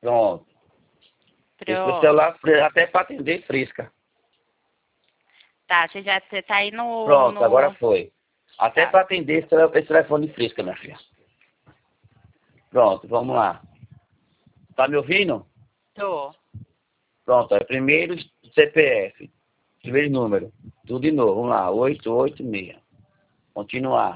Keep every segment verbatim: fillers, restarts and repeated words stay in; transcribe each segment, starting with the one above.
Pronto. Esse Pronto. celular até para atender fresca. Tá, você já você tá aí no... Pronto, no... agora foi. Até Tá. para atender esse esse telefone fresca, minha filha. Pronto, vamos lá. Tá me ouvindo? Tô. Pronto, é primeiro C P F. Primeiro número. Tudo de novo. Vamos lá. oito oito seis. Continuar.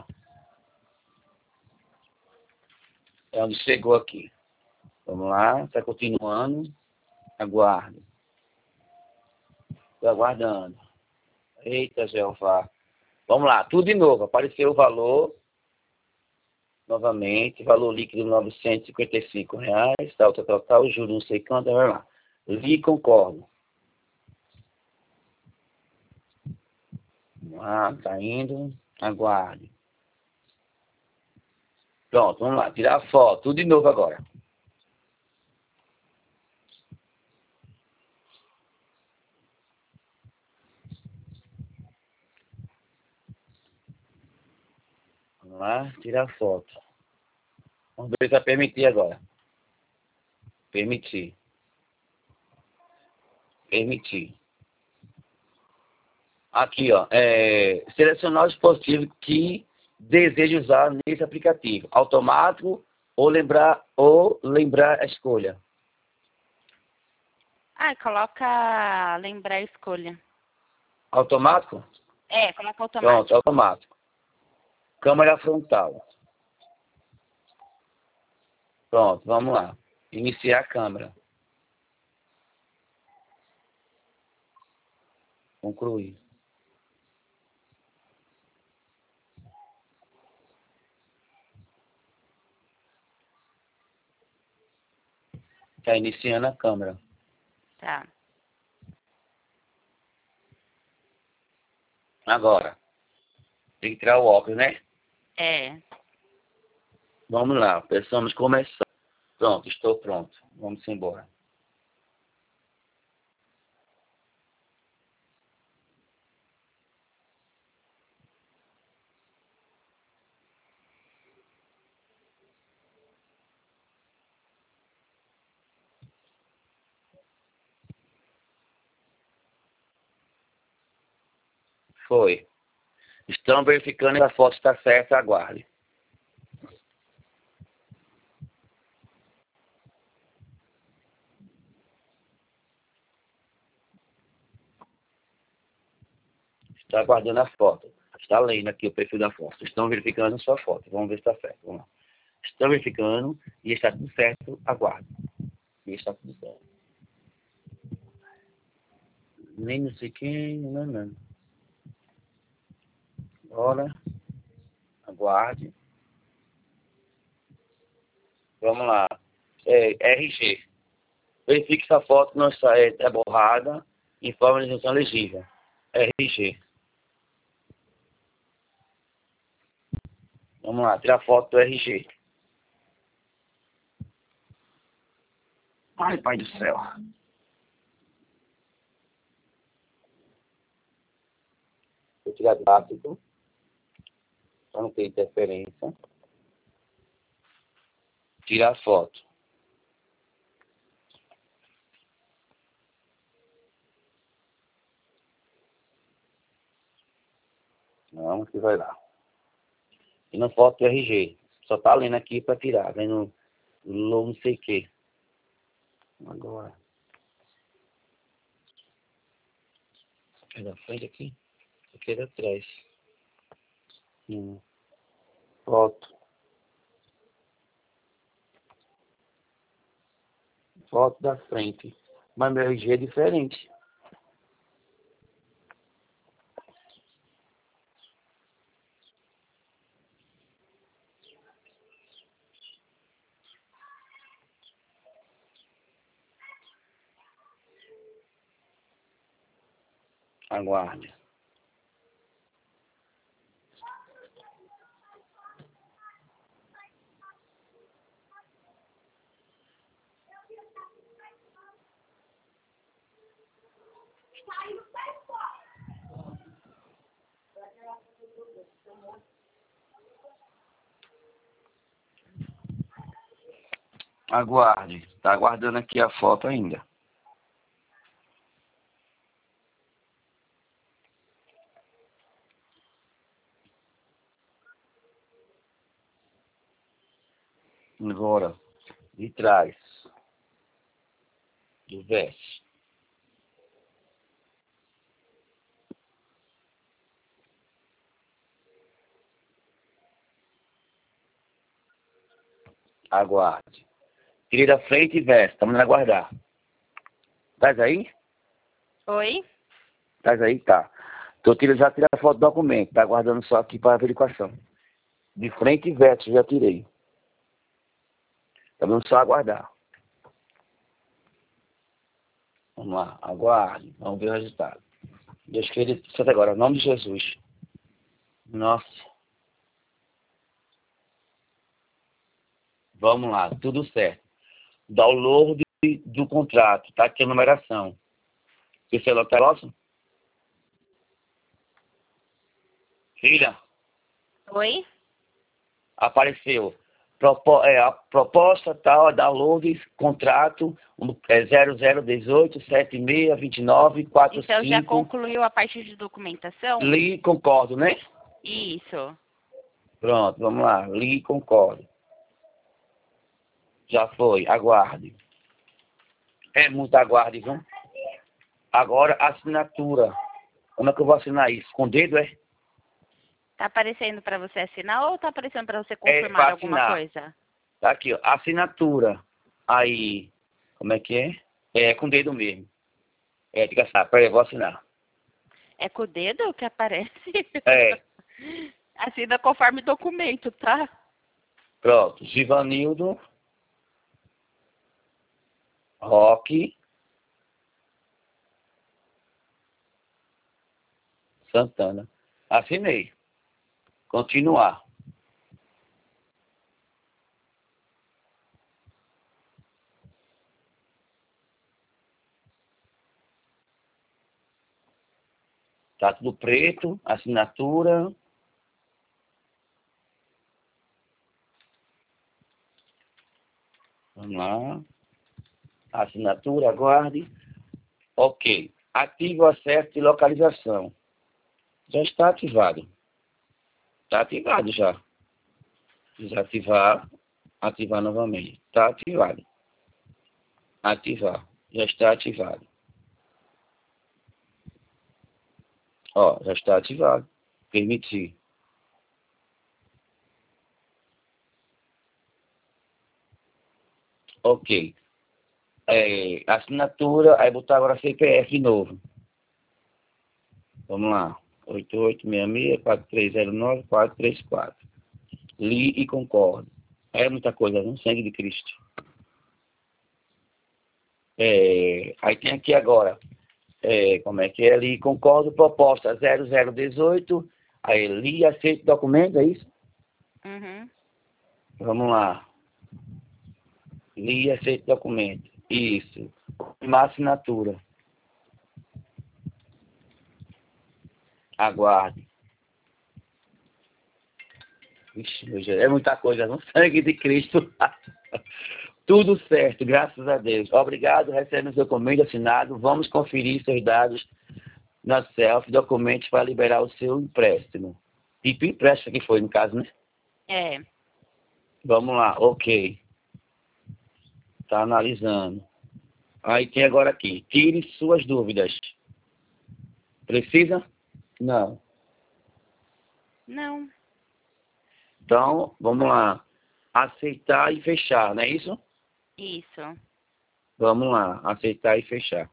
É onde chegou aqui. Vamos lá. Está continuando. Aguarde. Estou aguardando. Eita, Jeová. Vamos lá. Tudo de novo. Apareceu o valor. Novamente. Valor líquido novecentos e cinquenta e cinco reais. Tal, tal, tal, tal. Juro não sei quanto. Vai lá. Li concordo. Vamos lá. Está indo. Aguarde. Pronto, vamos lá, tirar a foto, tudo de novo agora. Vamos lá, tirar a foto. Vamos ver se vai permitir agora. Permitir. Permitir. Aqui, ó, é, selecionar o dispositivo que deseja usar nesse aplicativo. Automático ou lembrar, ou lembrar a escolha. Ah, coloca lembrar a escolha. Automático? É, coloca Pronto, automático. automático. Câmera frontal. Pronto, vamos lá. Iniciar a câmera. Concluir. Está iniciando a câmera. Tá. Agora, tem que tirar o óculos, né? É. Vamos lá, precisamos começar. Pronto, estou pronto. Vamos embora. Foi. Estão verificando se a foto está certa, aguarde. Está aguardando a foto. Está lendo aqui o perfil da foto. Estão verificando a sua foto. Vamos ver se está certo. Vamos lá. Estão verificando e está tudo certo, aguarde. E está tudo certo. Nem não sei quem, não, não. Bora. Aguarde. Vamos lá. É, R G. Verifique se a foto não está é, é borrada. Informe a isenção legível. R G. Vamos lá, tirar foto do R G. Ai, pai do céu. Vou tirar rápido. Para não ter interferência. Tirar a foto. Vamos que vai lá. E na foto do R G. Só tá lendo aqui para tirar. Vendo não sei o que. Agora. É da frente aqui? Aqui é da trás. Hum. Foto. Foto da frente. Mas meu R G é diferente. Aguarde. Aguarde. Está aguardando aqui a foto ainda. Agora, de trás do verso. Aguarde. Tire da frente e verso. Estamos indo aguardar. Traz aí? Oi? Traz aí? Tá. Tô tirando, já tirei a foto do documento. Tá aguardando só aqui para averiguação. De frente e verso já tirei. Estamos só aguardar. Vamos lá. Aguarde. Vamos ver o resultado. Deus querido, até agora. Em nome de Jesus. Nossa. Vamos lá. Tudo certo. Download do contrato. Tá aqui a numeração. Seu celular tá nosso? Filha, Oi? apareceu. Propo, é, a proposta tal, download, contrato um, é zero zero um oito sete seis dois nove quatro cinco. Então já concluiu a parte de documentação? Li e concordo, né? Isso. Pronto, vamos lá. Li e concordo. Já foi. Aguarde. É muito aguarde, viu? Agora, assinatura. Como é que eu vou assinar isso? Com o dedo, é? Tá aparecendo para você assinar ou tá aparecendo para você confirmar pra alguma assinar. coisa? Tá aqui, ó. Assinatura. Aí, como é que é? É com o dedo mesmo. É, fica assim. Peraí, eu vou assinar. É com o dedo que aparece? É. Assina conforme documento, tá? Pronto. Givanildo. Roque. Santana. Assinei. Continuar. Tá tudo preto. Assinatura. Vamos lá. Assinatura, aguarde. Ok. Ative o acesso de localização. Já está ativado. Está ativado já. Desativar. Ativar novamente. Está ativado. Ativar. Já está ativado. Ó, já está ativado. Permitir. Ok. É, assinatura, aí botar agora C P F de novo. Vamos lá. oito oito seis seis, quatro três zero nove, quatro três quatro. Li e concordo. É muita coisa, não? Sangue de Cristo. É, aí tem aqui agora. É, como é que é? Li e concordo. Proposta zero zero um oito. Aí li e aceito documento, é isso? Uhum. Vamos lá. Li e aceito documento. Isso. Uma assinatura. Aguarde. Ixi, meu Deus, é muita coisa, no sangue de Cristo. Tudo certo, graças a Deus. Obrigado, recebe o seu documento assinado. Vamos conferir seus dados na selfie, documentos para liberar o seu empréstimo. Tipo empréstimo que foi, no caso, né? É. Vamos lá, ok. Está analisando. Aí tem agora aqui, tire suas dúvidas. Precisa? Não. Não. Então, vamos lá. Aceitar e fechar, não é isso? Isso. Vamos lá. Aceitar e fechar.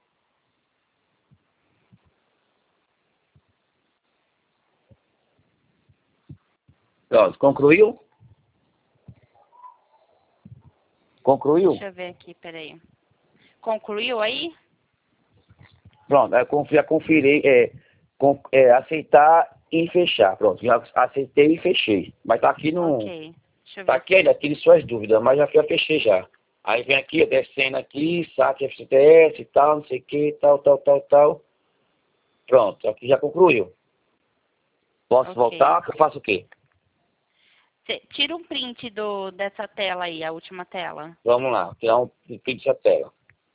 Pronto. Concluiu? Concluiu? Deixa eu ver aqui, peraí. Concluiu aí? Pronto. É, já conferi. É, com, é, aceitar e fechar. Pronto. Já aceitei e fechei. Mas tá aqui no... Ok. Deixa eu Tá ver aqui ainda, tire suas dúvidas, mas já, já fechei já. Aí vem aqui, descendo aqui, saque F T S e tal, não sei o que, tal, tal, tal, tal. Pronto, aqui já concluiu. Posso Ok. voltar? Que eu faço o quê? Cê, tira um print do, dessa tela aí, a última tela. Vamos lá, tirar um print da tela.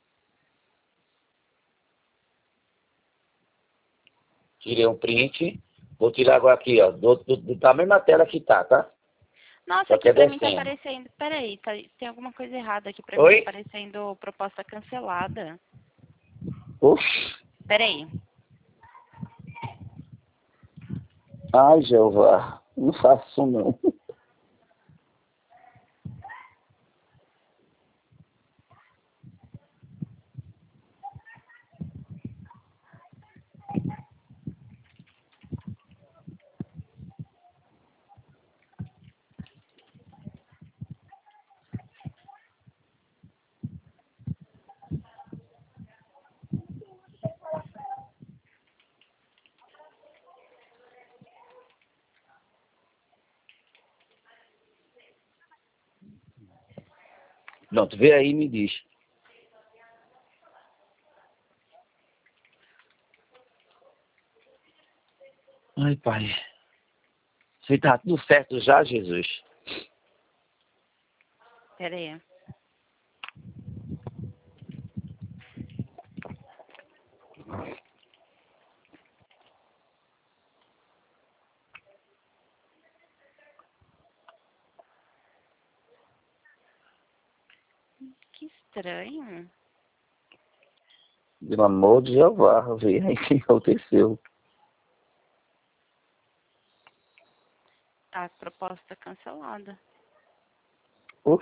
Tirei um print. Vou tirar agora aqui, ó, do, do, do- da mesma tela que tá, tá? Nossa, Só que aqui é pra mim tá descendo. aparecendo... Peraí, tá, tem alguma coisa errada aqui pra mim. Tá Oi? aparecendo proposta cancelada. Oxi. Peraí. Ai, Jeová. Não faço isso, não. Pronto, vê aí e me diz. Ai, pai. Você tá tudo certo já, Jesus? Peraí. Que estranho. Pelo amor de Jeová, vê aí o que aconteceu. A proposta cancelada. Oxi.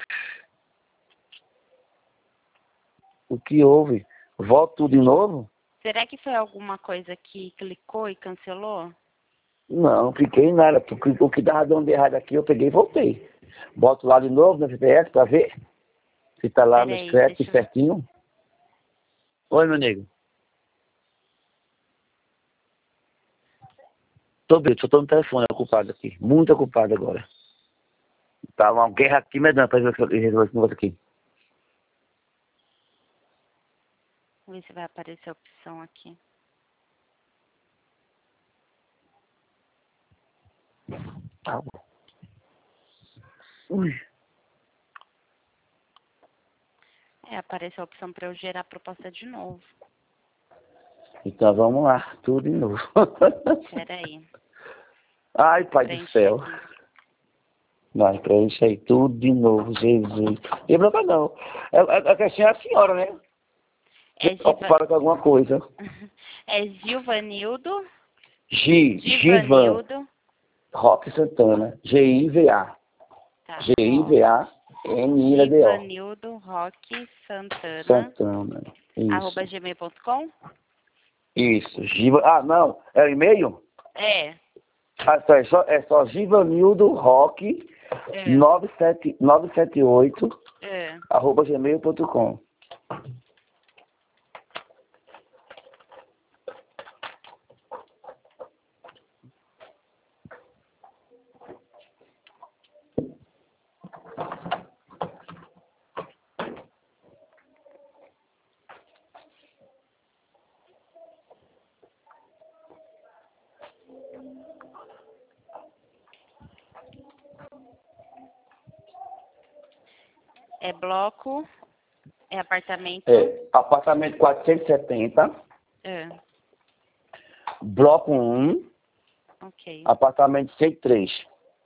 O que houve? Volta tudo de novo? Será que foi alguma coisa que clicou e cancelou? Não, não cliquei em nada. Porque o que dava dando errado aqui, eu peguei e voltei. Boto lá de novo no G P S pra ver se tá lá no Peraí, scrap deixa eu... certinho. Oi, meu nego. Tô bem, só tô no telefone, ocupado aqui. Muito ocupado agora. Tá uma guerra aqui, medando pra resolver esse negócio aqui. Vamos ver se vai aparecer a opção aqui. Tá bom. Ui. É, apareceu a opção para eu gerar a proposta de novo. Então vamos lá, tudo de novo. Peraí. Ai, pai do Preencher céu. aqui. Vai, preenche aí tudo de novo, Jesus. E branca não. A, a, a questão é a senhora, né? É, Giva... Ocupada com alguma coisa. é Gilvanildo. G, Givan, Givanildo. Roque Santana. G I V A. Tá. G I V A N I D O. Givanildo Roque Santana. Santana. Arroba Isso. gmail ponto com? Isso. Giva... Ah, não. É o e-mail? É. Ah, só, é só, é só Givanildo Roque É. nove sete oito É. arroba gmail ponto com. É bloco. É apartamento. É, apartamento quatrocentos e setenta, É. bloco um, Ok. apartamento cento e três.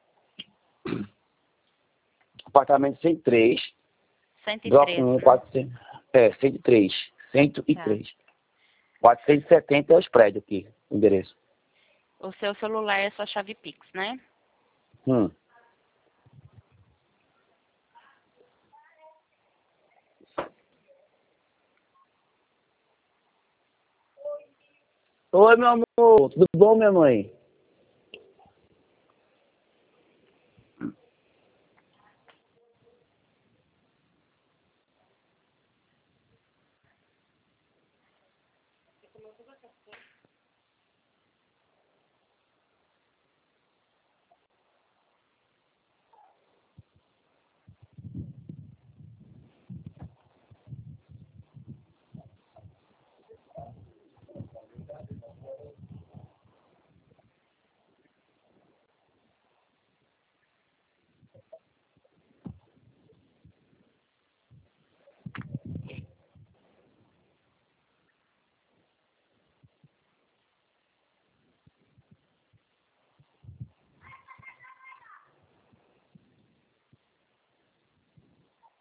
Apartamento cento e três, cento e bloco três, um, né? quatrocentos, é, cento e três. cento e Tá. três. quatrocentos e setenta é os prédios aqui, o endereço. O seu celular é sua chave Pix, né? Hum. Oi, meu amor, tudo bom, minha mãe?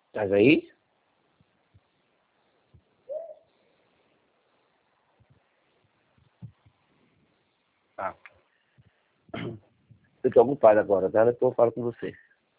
Estás aí? Ah. Eu estou ocupado agora, tá? Depois eu falo com você.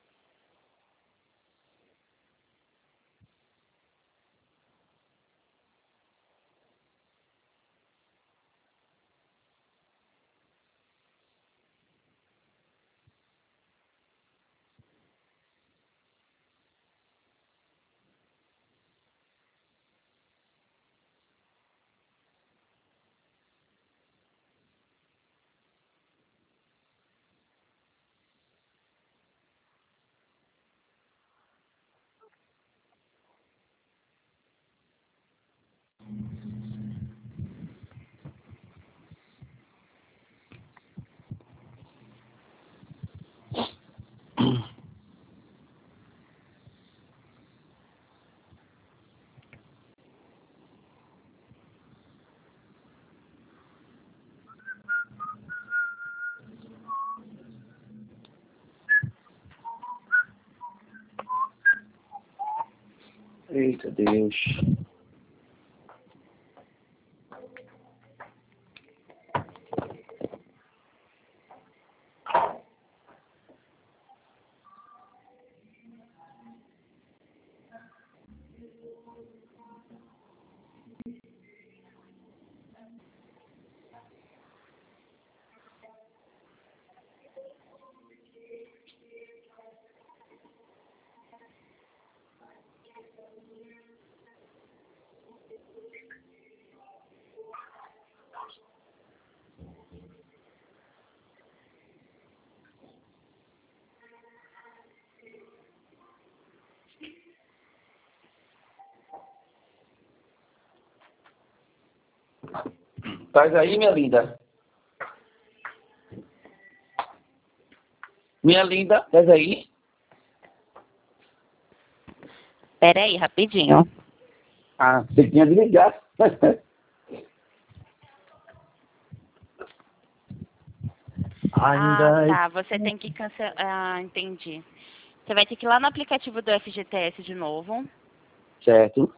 Eita Deus. Estás aí, minha linda? Minha linda, estás aí? Pera aí, rapidinho. Ah, você tinha de ligar. Ah, Ainda. tá. Você tem que cancelar. Ah, entendi. Você vai ter que ir lá no aplicativo do F G T S de novo. Certo.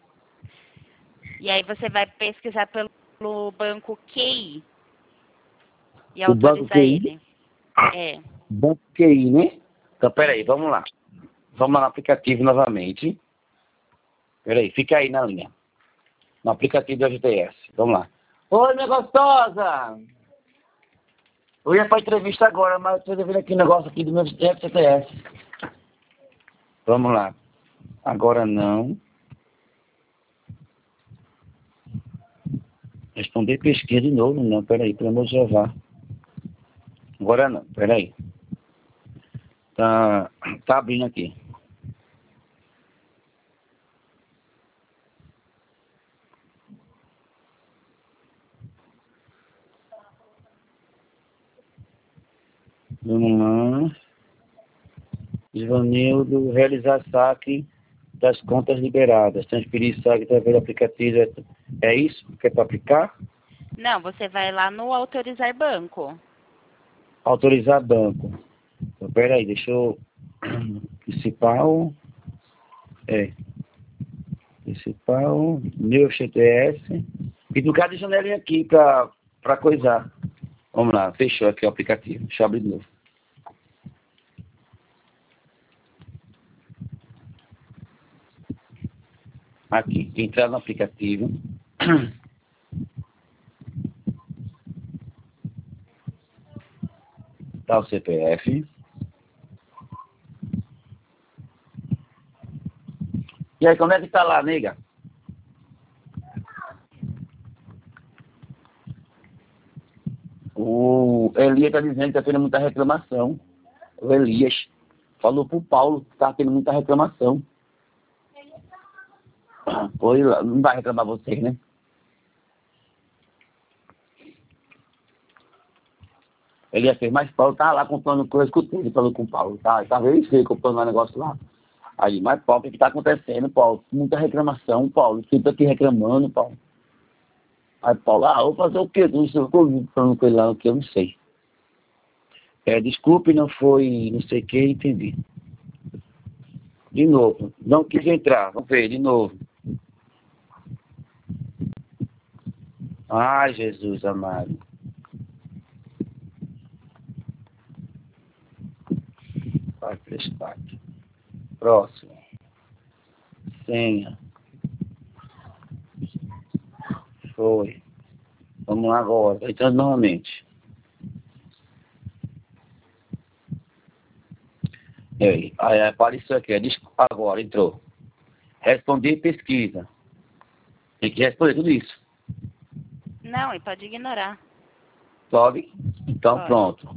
E aí você vai pesquisar pelo banco Q I. E O banco autorizar Q I? ele. É. Banco Q I, né? Então, peraí, vamos lá. Vamos lá no aplicativo novamente. Peraí, fica aí na linha. No aplicativo do F G T S. Vamos lá. Oi, minha gostosa! Eu ia para entrevista agora, mas estou devendo aqui um negócio aqui do meu F G T S. Vamos lá. Agora não. Responder pesquisa de novo. Não, peraí, pelo amor de Jeová. Agora não, peraí. Tá, tá abrindo aqui. Vamos lá. Ivanildo, realizar saque das contas liberadas. Transferir saque através do aplicativo. É isso que é para aplicar? Não, você vai lá no autorizar banco. Autorizar banco. Então, peraí, deixa eu... Principal... É. Principal... Meu F G T S. E do cada janelinha aqui para para coisar. Vamos lá, fechou aqui o aplicativo. Deixa eu abrir de novo. Aqui, entrar no aplicativo. Tá o C P F. E aí, como é que tá lá, nega? O Elias tá dizendo que tá tendo muita reclamação. O Elias falou pro Paulo que tá tendo muita reclamação. Foi lá, não vai reclamar vocês, né? Elias fez, mas Paulo tá lá comprando coisa, escutei ele falou com o Paulo, tá? Tá vendo isso aí, comprando um negócio lá. Aí, mas Paulo, o que tá acontecendo, Paulo? Muita reclamação, Paulo. Você tá aqui reclamando, Paulo. Aí Paulo, ah, vou fazer o quê? Não sei, eu tô falando com ele lá, o que eu não sei. É, desculpe, não foi, não sei o que, entendi. De novo. Não quis entrar. Vamos ver, de novo. Ai, Jesus amado. quatro, três, quatro. Próximo. Senha. Foi. Vamos lá agora. Tá entrando novamente. E aí? Aí apareceu aqui. Agora entrou. Responder pesquisa. Tem que responder tudo isso. Não, e pode ignorar. Sobe? Então Pode. pronto.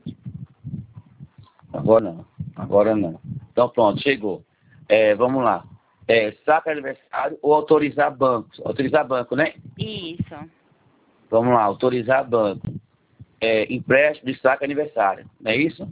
Agora não. Agora não. Então pronto, chegou. É, vamos lá. É, saque aniversário ou autorizar banco. Autorizar banco, né? Isso. Vamos lá, autorizar banco. É, empréstimo de saque aniversário. Não é isso?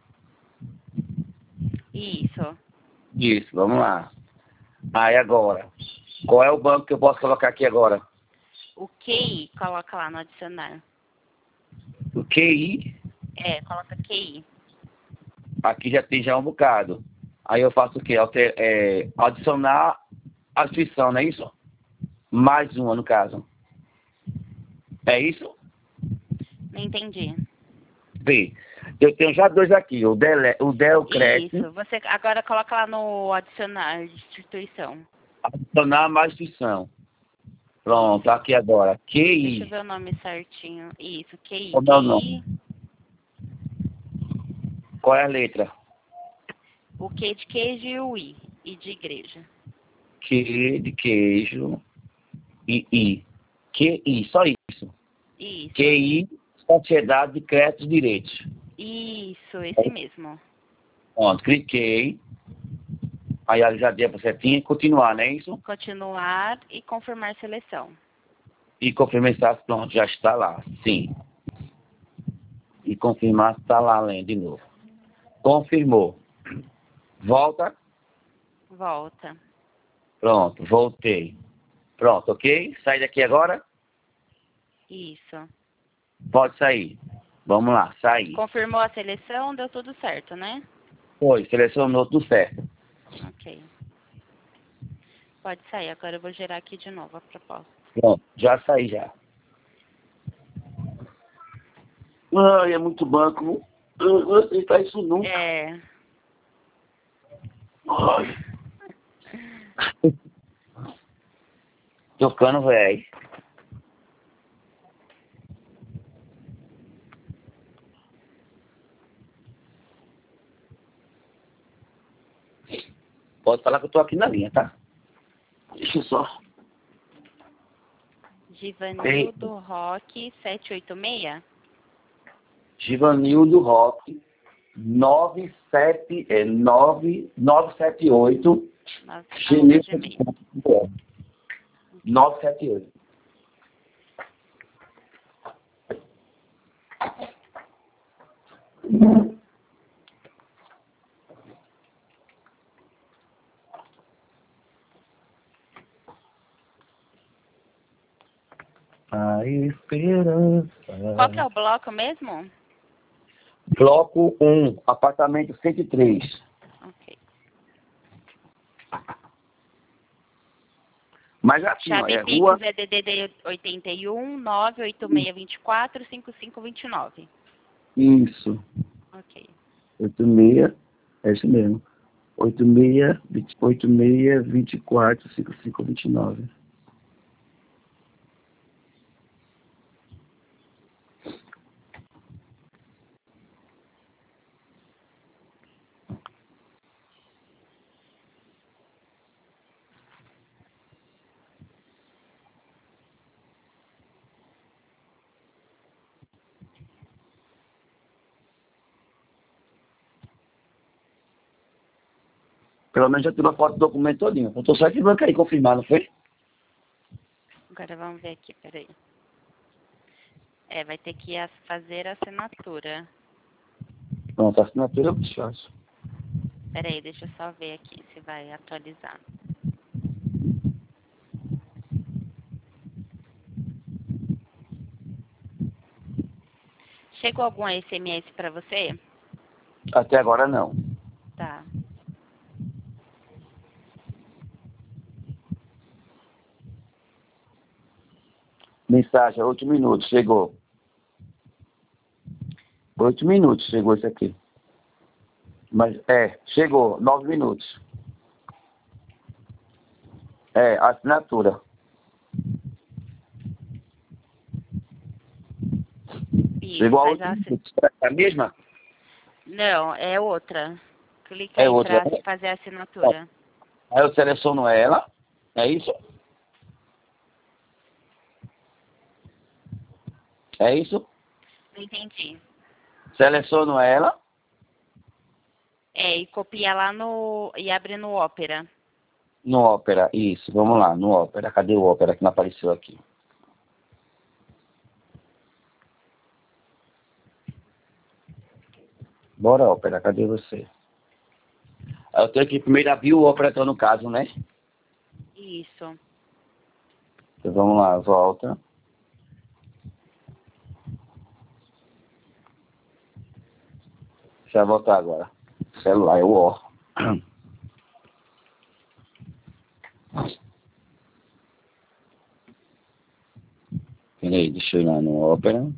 Isso. Isso, vamos lá. Aí agora. Qual é o banco que eu posso colocar aqui agora? O Q I, coloca lá no adicionar. O Q I. É, coloca Q I. Aqui já tem já um bocado. Aí eu faço o quê? Alter, é, adicionar a instituição, não é isso? Mais uma, no caso. É isso? Não entendi. B. Eu tenho já dois aqui. O Dele, o Delcret. Isso. Você agora coloca lá no adicionar instituição. Adicionar mais instituição. Pronto, aqui agora. Q I. Deixa eu ver o nome certinho. Isso, Q I. Como é o Q I. nome? Qual é a letra? O Q de queijo e o I. I de igreja. Q de queijo e I. Q I, só isso. Isso. Q I, Sociedade de Créditos e Direitos. Isso, esse mesmo. Pronto, cliquei. Aí já deu para setinha. Continuar, não é isso? Continuar e confirmar seleção. E confirmar, pronto, já está lá. Sim. E confirmar, está lá além de novo. Confirmou. Volta. Volta. Pronto, voltei. Pronto, ok? Sai daqui agora? Isso. Pode sair. Vamos lá, sair. Confirmou a seleção, deu tudo certo, né? Foi, selecionou tudo certo. Ok. Pode sair, agora eu vou gerar aqui de novo a proposta. Pronto, já saí já. Ai, é muito banco. Eu não aceitar isso nunca. É. Ai. Tocando, velho. Pode falar que eu tô aqui na linha, tá? Deixa eu só. Givanildo Roque sete oito seis? Givanildo Roque nove sete é nove nove sete oito Gmail nove sete oito. A esperança. Qual que é o bloco mesmo? Bloco um, apartamento cento e três. Ok. Mas aqui, ó, Chave é Pix rua. é D D D oitenta e um, nove oito seis dois quatro, cinco cinco dois nove. Isso. Ok. oito seis, é isso mesmo. oito seis, oito seis, vinte e quatro, cinquenta e cinco, vinte e nove. Pelo menos já tirou a foto do documento todinho. Eu tô só de banco aí, confirmar, não foi? Agora vamos ver aqui, peraí. É, vai ter que as- fazer a assinatura. Pronto, a assinatura eu faço. Peraí, deixa eu só ver aqui se vai atualizar. Chegou algum S M S pra você? Até agora não. Tá. Mensagem, oito minutos, chegou. Oito minutos, chegou isso aqui. Mas, é, chegou, nove minutos. É, assinatura. Isso, Chegou a faz oito a... minutos. É a mesma? Não, é outra. Clica É aí outra. para fazer a assinatura. Aí eu seleciono ela. É isso? É isso? Não entendi. Seleciono ela. É, e copia lá no... e abre no Opera. No Opera, isso. Vamos lá, no Opera. Cadê o Opera que não apareceu aqui? Bora, Opera, cadê você? Eu tenho que primeiro abrir o Opera, então, no caso, né? Isso. Então, vamos lá, volta. Deixa eu voltar agora. Celular, é o O. Peraí, deixa eu ir lá no Opera.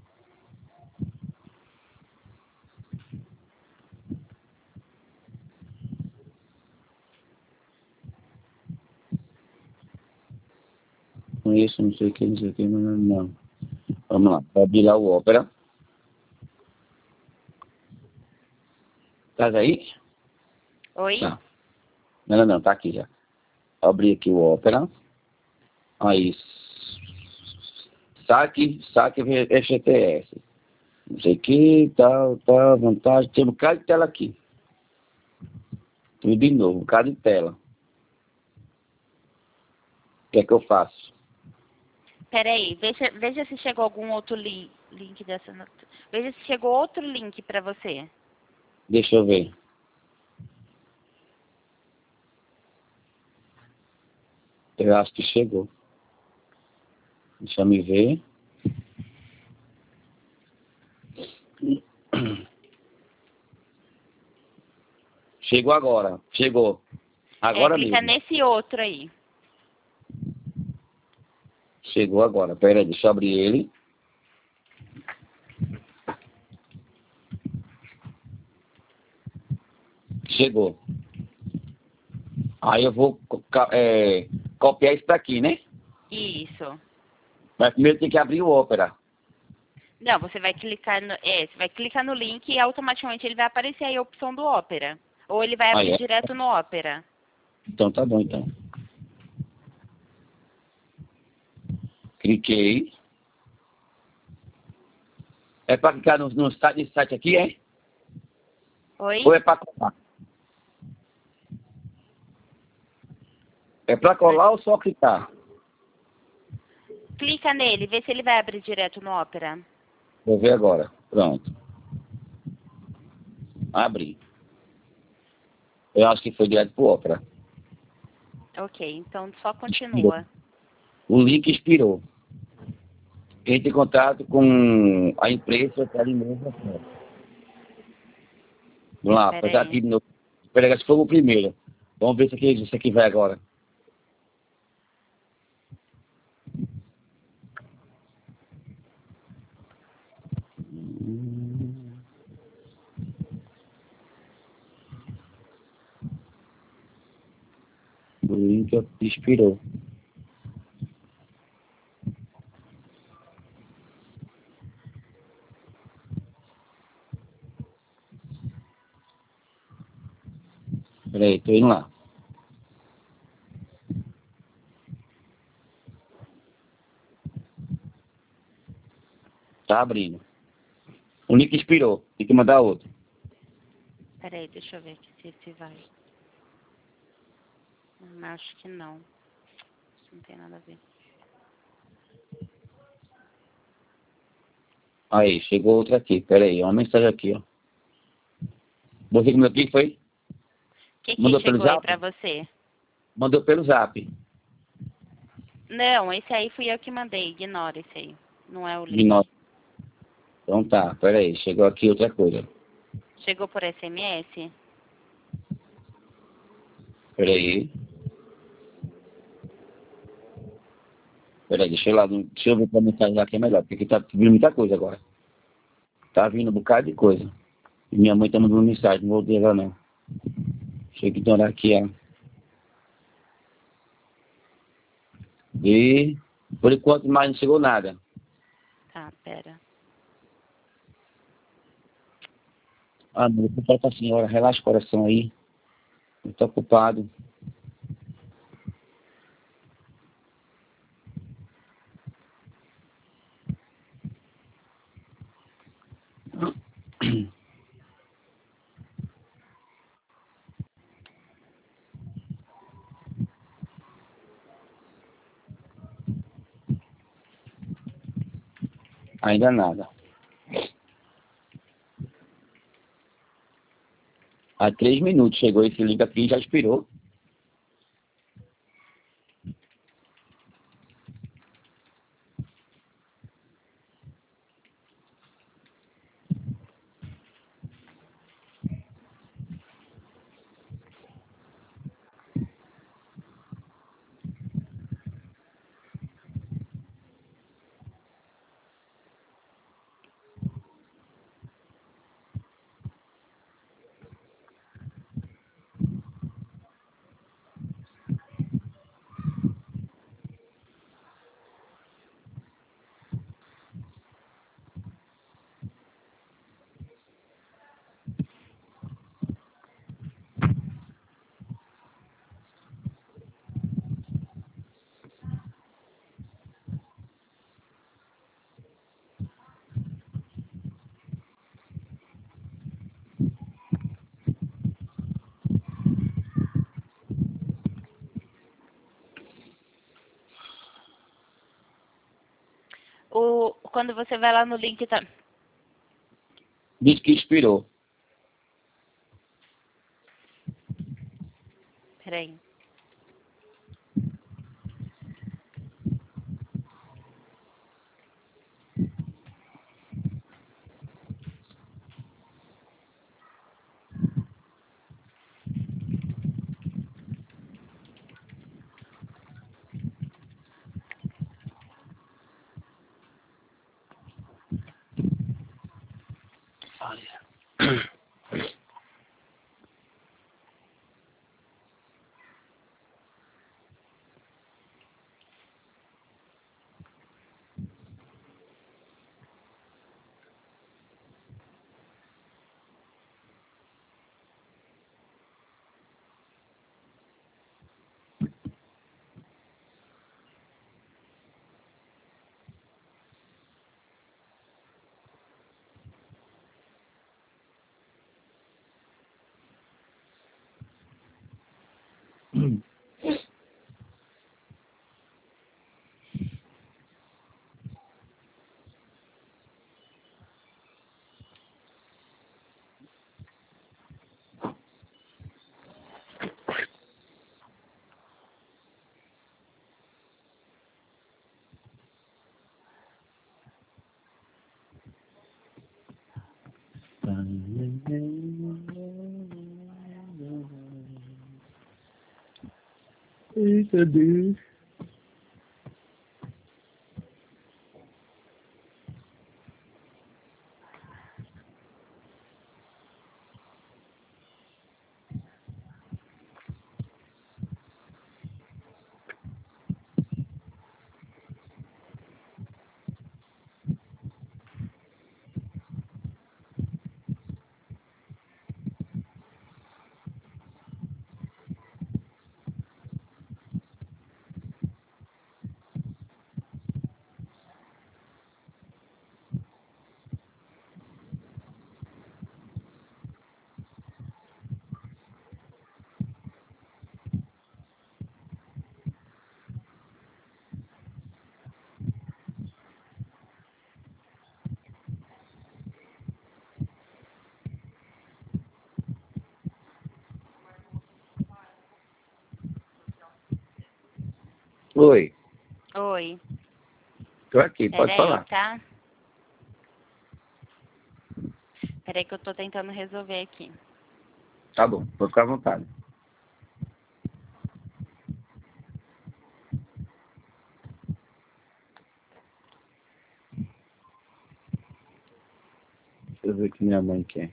Com isso, não sei o que, não sei o que, não, não, não. Vamos lá, vou abrir lá o Opera. Tá aí? Oi? Tá. Não, não, não, tá aqui já. Abri aqui o Opera. Aí, saque, saque F G T S. Não sei o que, tal, tal, vantagem. Tem um bocado de tela aqui. Tudo de novo, um bocado de tela. O que é que eu faço? Peraí, veja, veja se chegou algum outro li link dessa assinatura. Veja se chegou outro link para você. Deixa eu ver. Eu acho que chegou. Deixa eu me ver. Chegou agora. Chegou. É, Agora clica mesmo. nesse outro aí. Chegou agora. Pera aí, deixa eu abrir ele. Chegou. Aí eu vou é, copiar isso daqui, né? Isso. Mas primeiro tem que abrir o Opera. Não, você vai clicar no, é, você vai clicar no link e automaticamente ele vai aparecer aí a opção do Opera. Ou ele vai Ah, abrir é? direto no Opera. Então tá bom, então. Cliquei. É para clicar no, no site, nesse site aqui, é? Oi? Ou é para colar? É para colar ou só clicar? Clica nele, vê se ele vai abrir direto no Opera. Vou ver agora. Pronto. Abri. Eu acho que foi direto pro Opera. Ok, então só Expirou. continua. O link expirou. Entre em contato com a empresa para e-mail. Vamos lá, fazer Peraí. aqui de novo. Espera, acho que foi o primeiro. Vamos ver se aqui, isso aqui vai agora. O link expirou. Peraí, tô indo lá. Tá abrindo. O link expirou. Tem que mandar outro. Peraí, deixa eu ver aqui se esse vai. Hum, acho que não. Isso não tem nada a ver. Aí, chegou outro aqui. Peraí, uma mensagem aqui, ó. Você que mandou aqui, foi? O que, que Mandou pelo chegou aí zap? pra você? Mandou pelo zap. Não, esse aí fui eu que mandei. Ignora esse aí. Não é o De link. nós. Então tá, peraí. Chegou aqui outra coisa. Chegou por S M S? Peraí. Peraí, deixa eu, lá, deixa eu ver pra mensagem lá que é melhor, porque aqui tá vindo muita coisa agora. Tá vindo um bocado de coisa. E minha mãe tá mandando mensagem, não vou ler lá não. Deixa eu ignorar aqui, ó. E por enquanto mais não chegou nada. Tá, pera. Ah, meu, vou falar pra senhora, relaxa o coração aí. Eu tô ocupado. Ainda nada. Há três minutos chegou esse link aqui e já expirou. O, quando você vai lá no link, tá... Diz que expirou. Peraí. Eita Deus. Oi, Oi. tô aqui, pode Peraí, falar. tá? Peraí que eu tô tentando resolver aqui. Tá bom, pode ficar à vontade. eu ver o que minha mãe quer.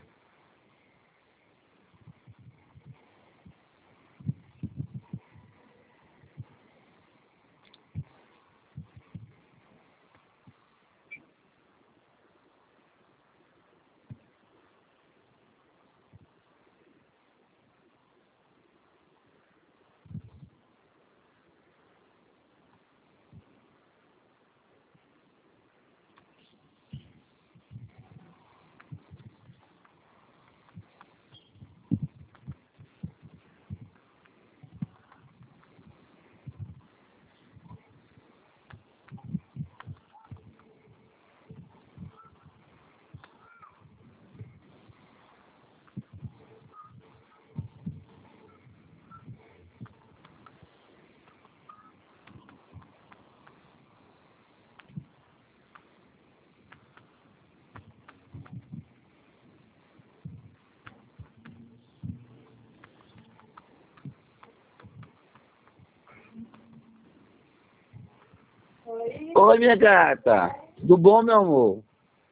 Oi, minha gata. Tudo bom, meu amor?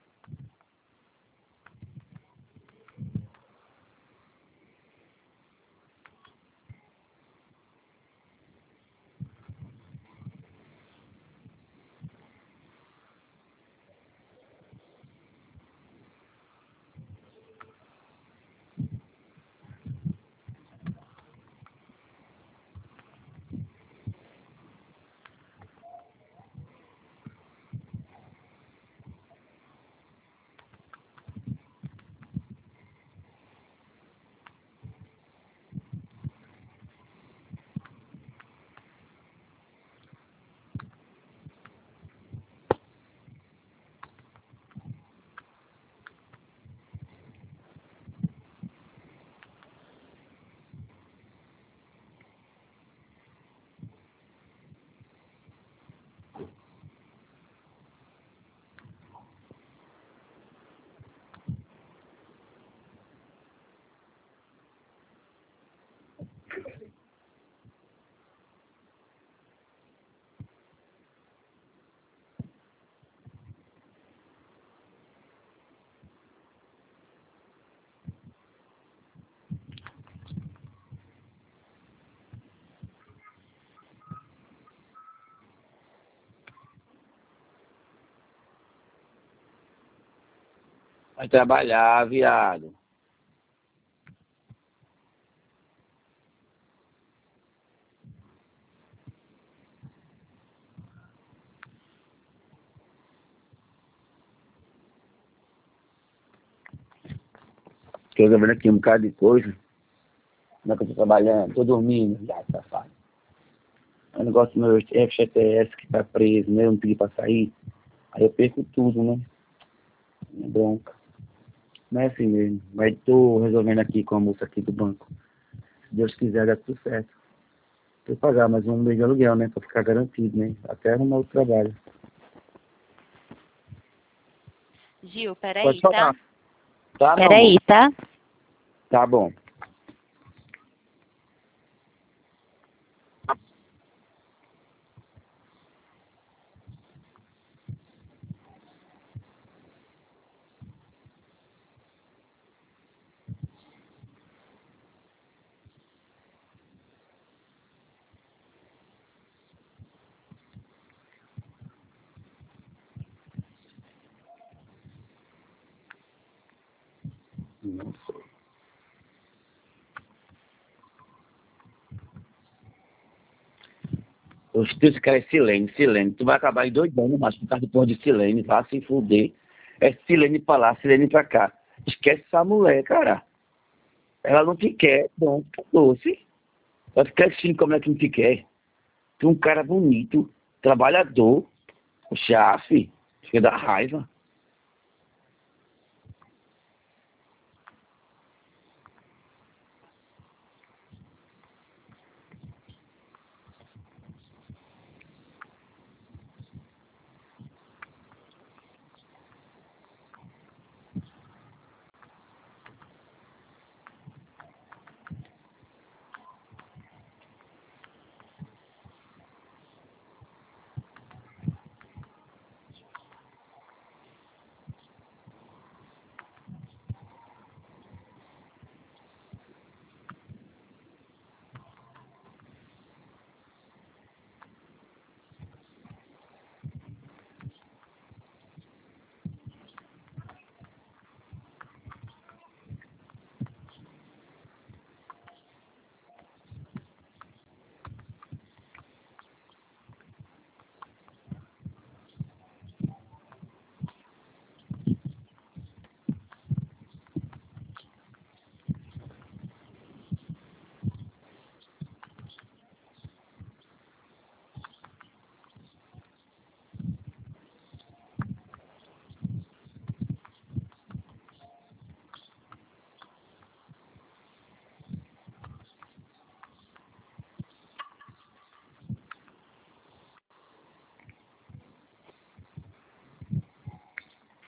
Vai trabalhar, viado. Estou vendo aqui um bocado de coisa. Como é que eu tô trabalhando? Tô dormindo, já, safado. O negócio do meu F G T S que tá preso, né? Eu não pedi pra sair. Aí eu perco tudo, né? É bronca. Não é assim mesmo. Mas tô resolvendo aqui com a moça aqui do banco. Se Deus quiser, dá tudo certo. Vou pagar mais um mês de aluguel, né? Pra ficar garantido, né? Até arrumar outro trabalho. Gil, Pode peraí, tá? falar. Tá, meu amor? Peraí, tá? Tá bom. Não sei. Os teus cara é Silene, Silene. Tu vai acabar em dois anos, mas por causa do porra de Silene, vá se fuder. É Silene pra lá, Silene pra cá. Esquece essa mulher, cara. Ela não te quer, pronto, acabou-se. Vai ficar assim como é que não te quer. Tu é um cara bonito, trabalhador, chafe, fica da raiva.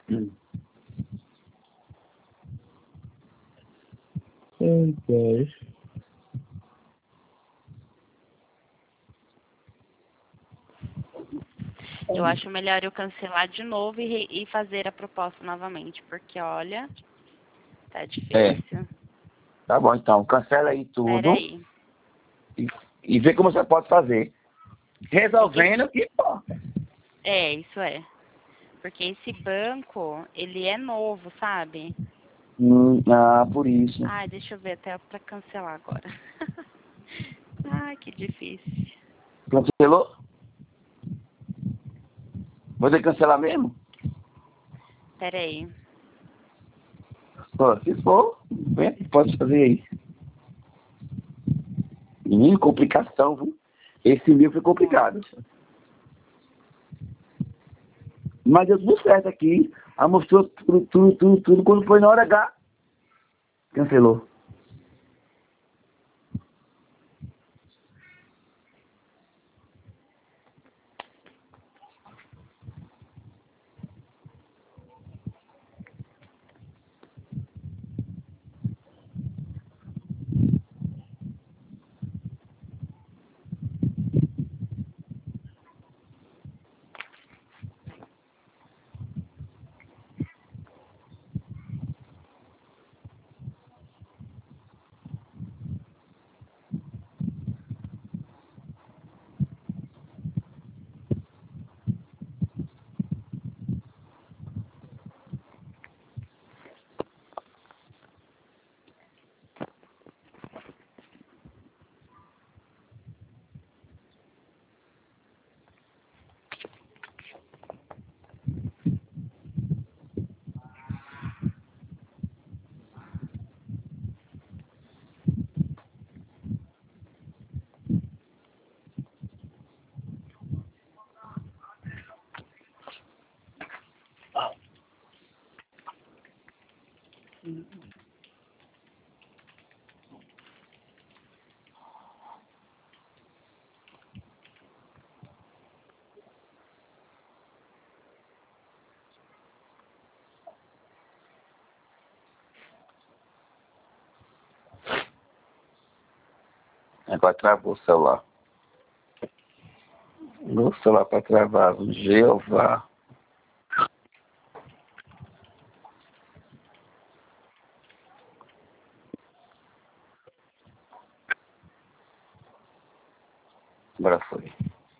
Hum. Ai, pai. Eu acho melhor eu cancelar de novo e, re- e fazer a proposta novamente, porque olha, tá difícil. Tá bom, então. Cancela aí Pera tudo aí. e, e vê como você pode fazer. Porque Resolvendo o que importa. é, isso é. Porque esse banco, ele é novo, sabe? Hum, ah, por isso. Ai, deixa eu ver até pra cancelar agora. Ai, que difícil. Cancelou? Vou ter que cancelar mesmo? Pera aí. Pô, se for, vê, pode fazer aí. Menino, complicação, viu? Esse meu foi complicado. Mas deu tudo certo aqui. Ela mostrou tudo, tudo, tudo, tudo. Quando foi na hora H, cancelou. Agora travou o celular. O celular para travar. Jeová. Agora foi.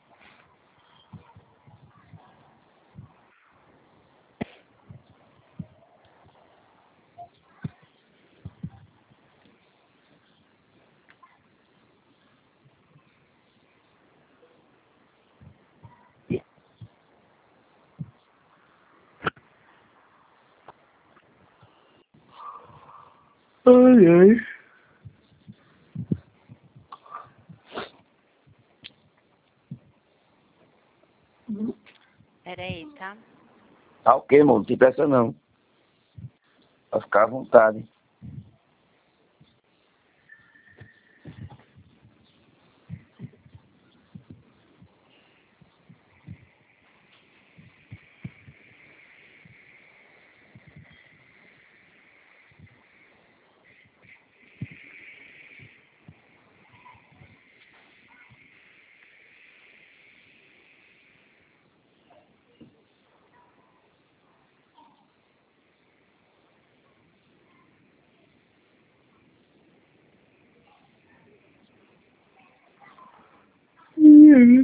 Ai, ai. Pera aí, tá? Tá ok, amor. Não tem pressa não. Vai ficar à vontade. Hum.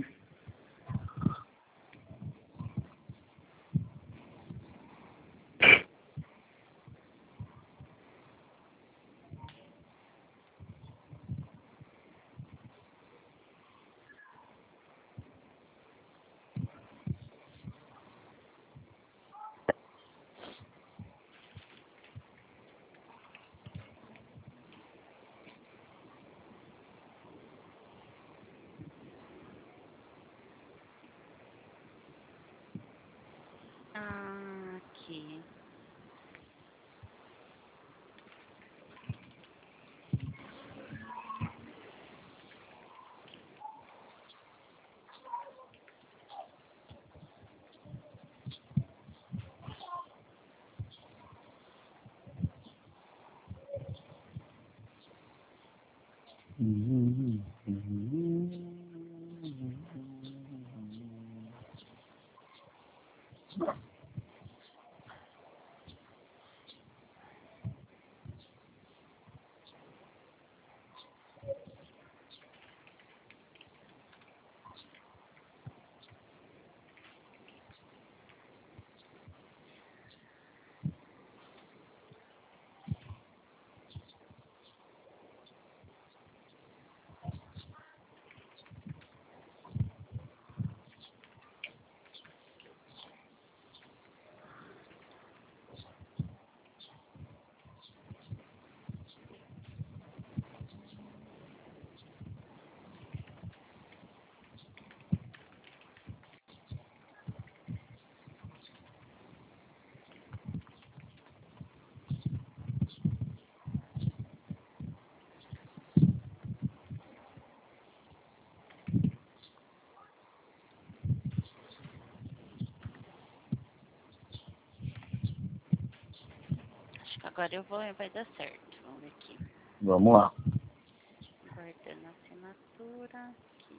Acho que agora eu vou e vai dar certo. Vamos ver aqui. Vamos lá. Guardando a assinatura aqui.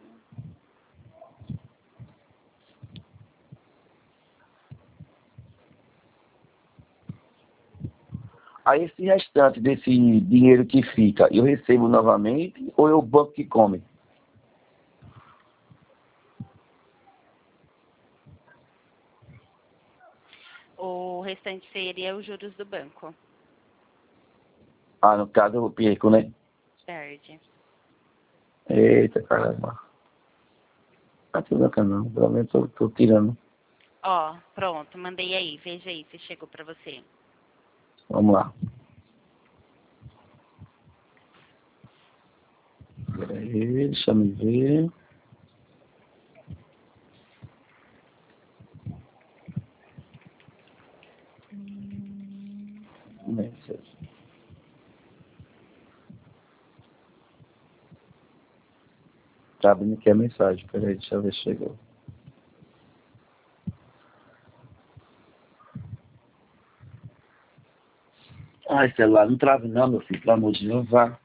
Aí esse restante desse dinheiro que fica, eu recebo novamente ou é o banco que come? O restante seria os juros do banco. Ah, no caso eu perco, né? Perde. Eita, caramba. Tá tudo não. Pelo menos tô, tô tirando. Ó, pronto, mandei aí. Veja aí se chegou pra você. Vamos lá. Peraí, deixa eu ver. Tá abrindo aqui a mensagem. Peraí, deixa eu ver se chegou. Ai, celular, não trave não, meu filho. Pelo amor de Deus, vá.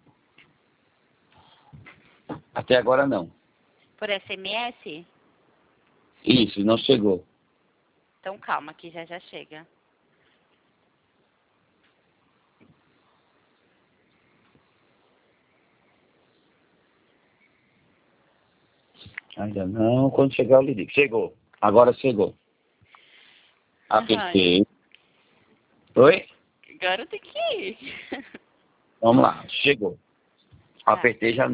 Até agora não. Por S M S? Isso, não chegou. Então calma, que já já chega. Ainda não. Quando chegar eu lhe digo. Chegou. Agora chegou. Apertei. Oi? Agora tem que ir. Vamos lá. Chegou. Apertei já.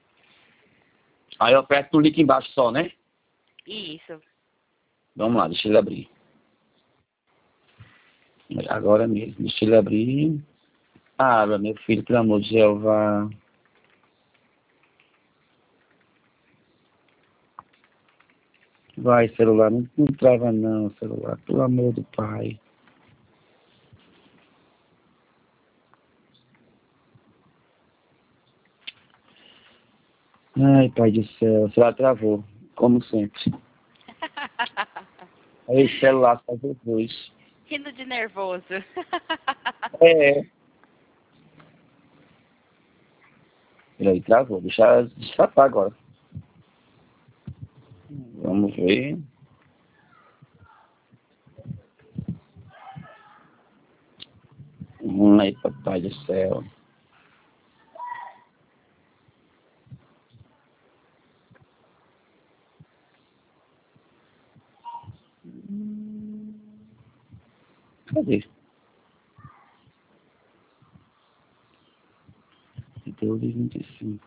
Aí eu aperto o link embaixo só, né? Isso. Vamos lá, deixa ele abrir. Agora mesmo, deixa ele abrir. Ah, meu filho, pelo amor de Jeová. Vai, celular, não, não trava não, celular, pelo amor do pai. Ai, pai do céu, o celular travou, como sempre. Aí o celular só depois. Rindo de nervoso. É. Ele travou, deixa destapar agora. Vamos ver. Ai, papai do céu. Cadê? doze e vinte e cinco.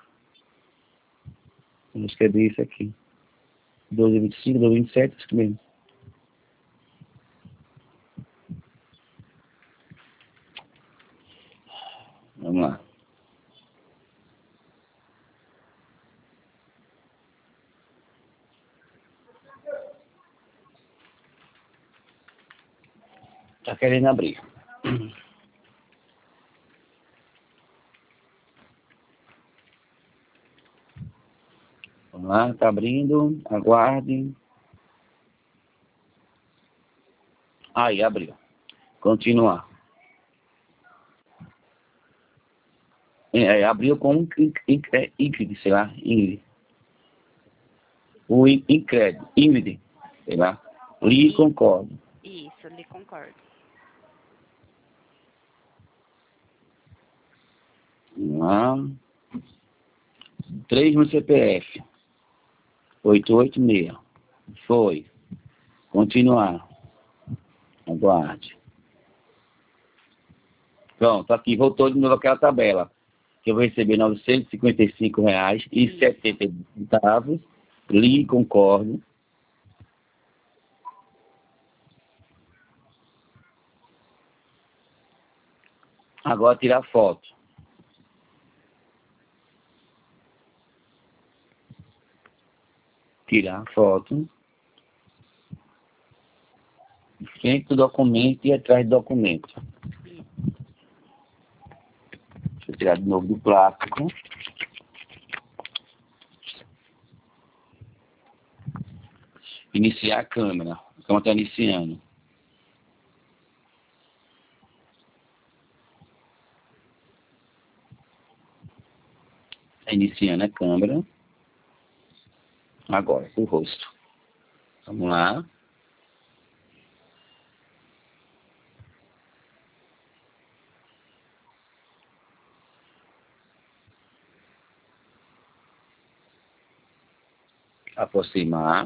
Vamos escrever isso aqui. doze e vinte e cinco, doze e vinte e sete, acho que mesmo. Vamos lá. Tá querendo abrir. Vamos lá, tá abrindo. Aguardem. Aí, abriu. Continuar. É, abriu com um Ingrid, sei lá, Ingrid. O Incred, Ingrid, sei lá. Li e concordo. Isso, lhe concordo. Vamos lá. três no C P F. oito oito seis. Foi. Continuar. Aguarde. Pronto, aqui voltou de novo aquela tabela. Que eu vou receber novecentos e cinquenta e cinco reais e setenta centavos. Li e concordo. Agora tirar foto. Tirar a foto. Em frente do documento e atrás do documento. Deixa eu tirar de novo do plástico. Iniciar a câmera. A câmera está iniciando. Está iniciando a câmera. Agora, o rosto. Vamos lá. Aproximar.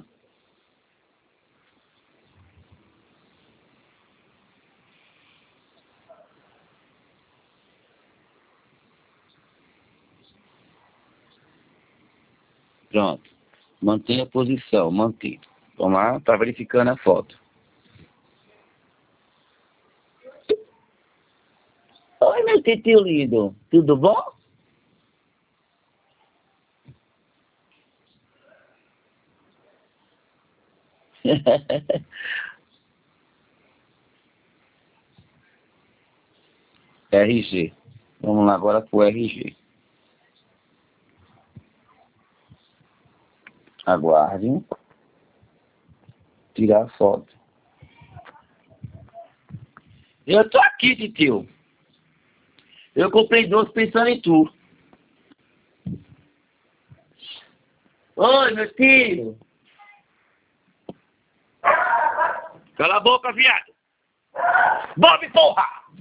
Pronto. Mantenha a posição, manter. Vamos lá, tá verificando a foto. Oi, meu tio lindo. Tudo bom? R G. Vamos lá agora pro R G. Aguarde. Tirar a foto. Eu tô aqui, tio. Eu comprei doce pensando em tu. Oi, meu filho. Cala a boca, viado. Bob, porra!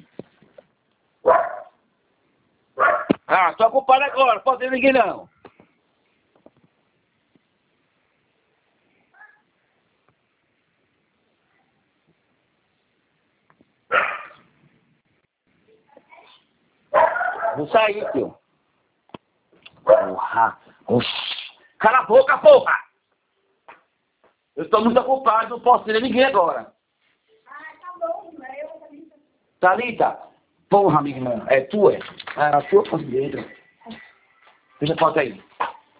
Ah, tô ocupado agora, não pode ter ninguém não. Vou sair, tio. Porra. Oxi. Cala a boca, porra! Eu estou muito ocupado, não posso ter ninguém agora. Ah, tá bom, mas eu também. Thalita, porra, minha irmã, é tua? É a tua conselheira. Deixa a foto aí.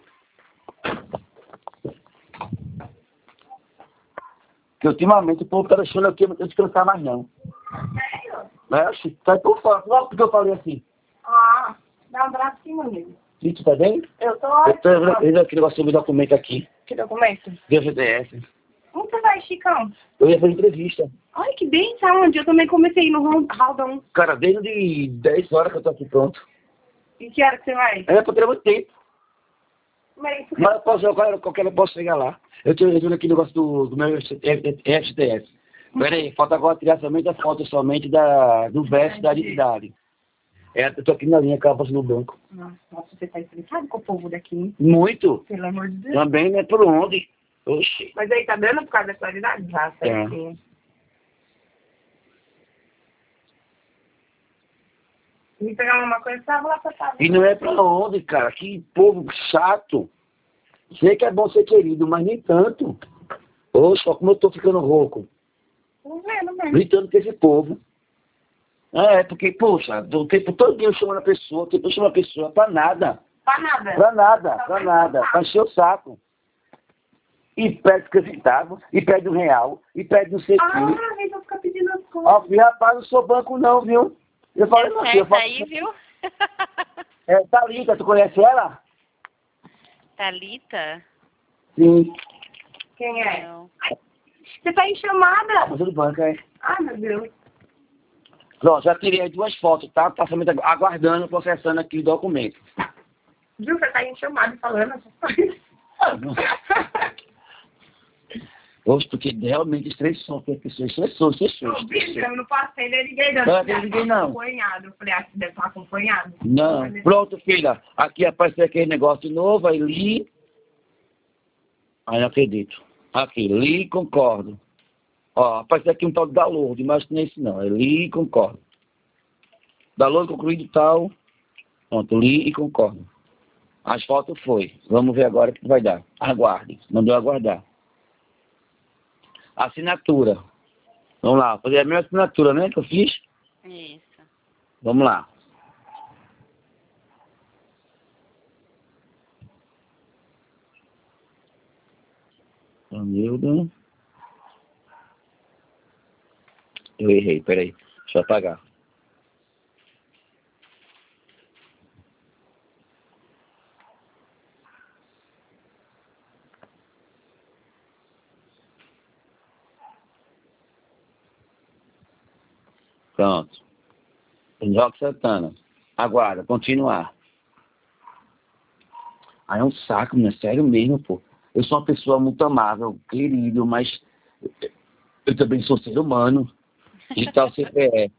Porque ultimamente o povo tá deixando aqui, eu não tenho que descansar mais não. Sério? É, oxi, sai por fora. Logo porque eu falei assim. Ah, dá um abraço sim, amigo. E tu tá bem? Eu tô Eu tô ótima. vendo aquele negócio do documento aqui. Que documento? D G D S. Onde você vai, Chicão? Eu ia fazer entrevista. Ai, que bem, tá onde? Eu também comecei no Raldão. Cara, desde dez horas que eu tô aqui pronto. E que hora que você vai? É pra ter muito tempo. Mas, Mas eu posso, qualquer, qualquer eu posso chegar lá. Eu tô vendo aqui o negócio do, do meu F T S. Pera aí, falta agora tirar somente a foto somente da, do verso da identidade. É, eu tô aqui na linha, acaba no banco. Nossa, você tá estressado com o povo daqui, hein? Muito. Pelo amor de Deus. Também, né? Por onde? Oxi. Mas aí, tá dando por causa da claridade? Já, É. certinho. Me pegar uma coisa, tava lá pra casa. E não é pra onde, cara? Que povo chato. Sei que é bom ser querido, mas nem tanto. Oxe, ó, como eu tô ficando rouco. Tô vendo mesmo. Gritando com esse povo. É, porque, poxa, o tempo todo eu chamo a pessoa, o tempo eu chamo a pessoa pra nada. Pra nada. Pra nada, pra nada. Pra encher o saco. E pede cinquenta centavos, e pede um real, e pede não sei o Ah, quê. aí vou ficar pedindo as coisas. Ó, filho, rapaz, não sou banco não, viu? Eu falei, não, filho, eu Certo falo, aí, viu? é, Thalita, tu conhece ela? Thalita? Sim. Quem é? Não. Você tá em chamada? Você do banco, é. Ai, meu Deus. Pronto, já tirei as duas fotos, tá? Tá somente aguardando, processando aqui o documento. Viu? Você tá em chamada falando essas coisas. Hoje, porque realmente estressou, porque a pessoa estressou, estressou, Eu vi, estressou. eu não passei, nem liguei não. Não, não liguei, não. Acompanhado. Eu falei, ah, você deve estar acompanhado. Não. Pronto, filha. Aqui apareceu aquele negócio novo, aí li. Aí não acredito. Aqui, li e concordo. Ó, apareceu aqui um tal de download, mas não é isso não. É li e concordo. Download concluído tal. Pronto, li e concordo. As fotos foi. Vamos ver agora o que vai dar. Aguarde. Mandou aguardar. Assinatura. Vamos lá. Fazer a mesma assinatura, né? Que eu fiz. Isso. Vamos lá. Anilda. Eu errei, peraí. Deixa eu apagar. Pronto. Roque Santana. Aguarda, continuar. Aí é um saco, né? Sério mesmo, pô. Eu sou uma pessoa muito amável, querido, mas eu também sou ser humano. E tal C P F.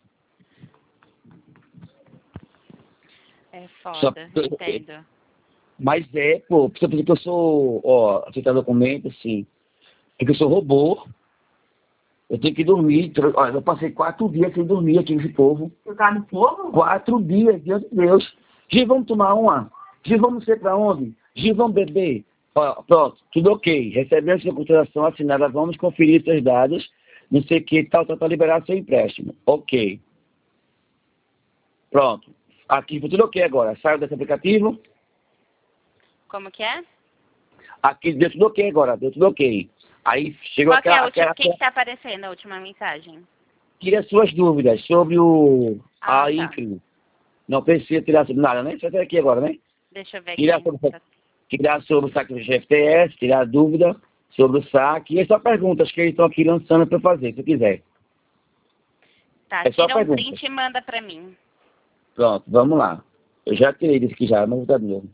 É Só- foda, entendo. Mas é, pô, precisa dizer que eu sou, ó, aceitar documento, assim. Porque eu sou robô. Eu tenho que dormir. tra- Olha, eu passei quatro dias sem dormir aqui nesse povo. Por causa do povo? Quatro dias, Deus de Deus. Gi, vamos tomar uma? Gi, vamos ser pra onde? Gi, vamos beber? Ó, pronto, tudo ok. Recebemos sua consideração assinada, vamos conferir seus dados, não sei o que, tal, tal, tal, liberar seu empréstimo. Ok. Pronto. Aqui, tudo ok agora. Saiu desse aplicativo. Como que é? Aqui, deu tudo ok agora, deu tudo ok. Aí chegou Qual que é aquela... a última? aquela O que que tá aparecendo a última mensagem? Tira suas dúvidas sobre o... Ah, a tá. INCRI. Não precisa tirar sobre nada, né? Você tá aqui agora, né? Deixa eu ver Tirar aqui. sobre, tirar sobre o saque do G F T S, tirar dúvida sobre o saque. E é só perguntas que eles estão aqui lançando para eu fazer, se quiser. Tá, É só tira um pergunta. print e manda pra mim. Pronto, vamos lá. Eu já tirei desse aqui já, mas vou dar de novo.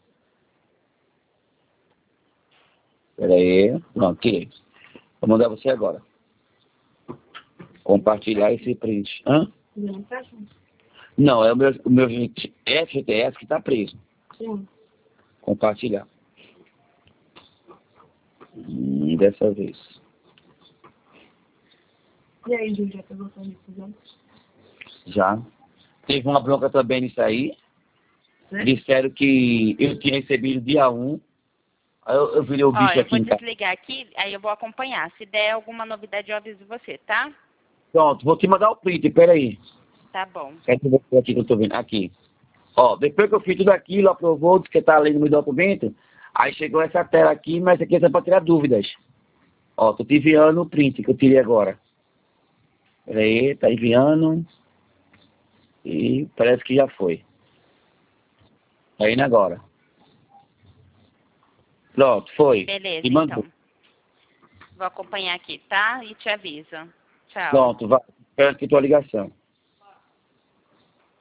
Pera aí. Pronto, tirei. Vou mandar você agora. Compartilhar esse print. Hã? Não, tá junto. Não, é o meu, o meu F G T S que está preso. Sim. Compartilhar. Hum, dessa vez. E aí, Ju, já tá voltando isso, já? Já. Teve uma bronca também nisso aí. Né? Disseram que eu tinha recebido dia um. Aí eu, eu virei o Ó, bicho eu aqui vou em casa. desligar aqui, aí eu vou acompanhar. Se der alguma novidade, eu aviso você, tá? Pronto, vou te mandar o print, peraí. Tá bom. Quer que eu vou aqui que eu tô vendo? Aqui. Ó, depois que eu fiz tudo aquilo, aprovou, disse que tá ali no meu documento, aí chegou essa tela aqui, mas aqui é só pra tirar dúvidas. Ó, tô te enviando o print que eu tirei agora. Peraí, tá enviando. E parece que já foi. Tá indo agora. Pronto, foi. Beleza, E mandou. então. Vou acompanhar aqui, tá? E te aviso. Tchau. Pronto, vai. Espero que tua ligação.